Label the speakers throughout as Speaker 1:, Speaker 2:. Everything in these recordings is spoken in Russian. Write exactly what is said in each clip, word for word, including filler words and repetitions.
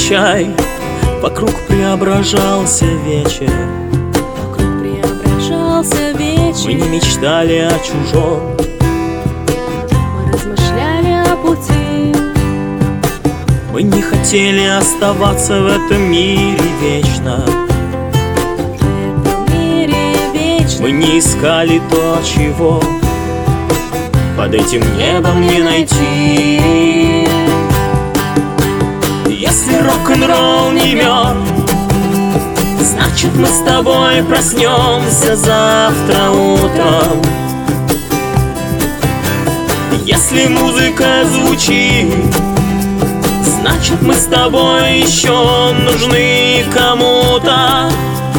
Speaker 1: чай, вокруг преображался вечер.
Speaker 2: Вокруг преображался вечер.
Speaker 1: Мы не мечтали о чужом,
Speaker 2: Мы размышляли о пути.
Speaker 1: мы не хотели оставаться в этом мире вечно.
Speaker 2: В этом мире вечно.
Speaker 1: Мы не искали то, чего под этим небом не найти. Если рок-н-ролл не мертв, значит мы с тобой проснемся завтра утром. Если музыка звучит, значит мы с тобой еще нужны кому-то.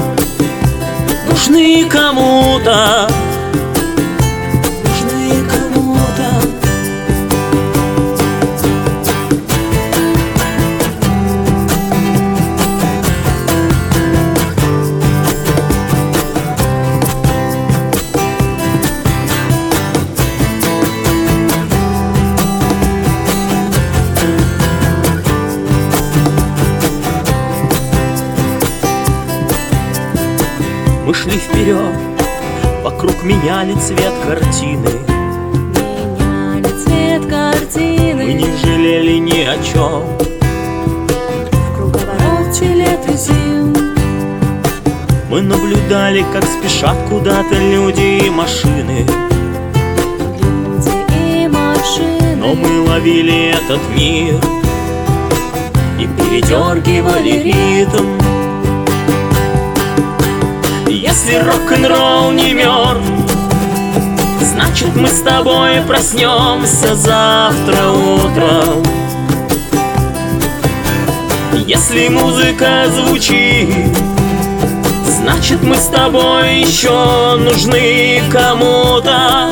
Speaker 1: Нужны кому-то. Нужны кому-то. Мы шли вперед, вокруг меняли цвет картины.
Speaker 2: Меняли цвет картины.
Speaker 1: Мы не жалели ни о чем.
Speaker 2: В круговороте лет и зим.
Speaker 1: Мы наблюдали, как спешат куда-то люди и машины.
Speaker 2: Люди и машины.
Speaker 1: Но мы ловили этот мир и передергивали ритм. Если рок-н-ролл не мертв, значит мы с тобой проснемся завтра утром. Если музыка звучит, значит мы с тобой еще нужны кому-то.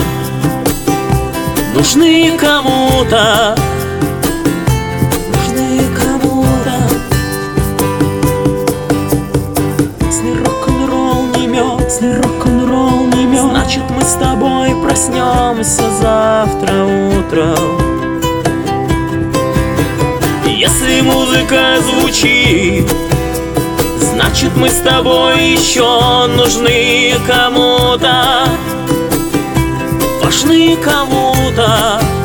Speaker 1: Нужны кому-то. Нужны кому-то. Если рок-н-ролл не мертв, если рок-н-ролл не мертв, значит мы с тобой проснемся завтра утром. Если музыка звучит, значит мы с тобой еще нужны кому-то. Важны кому-то.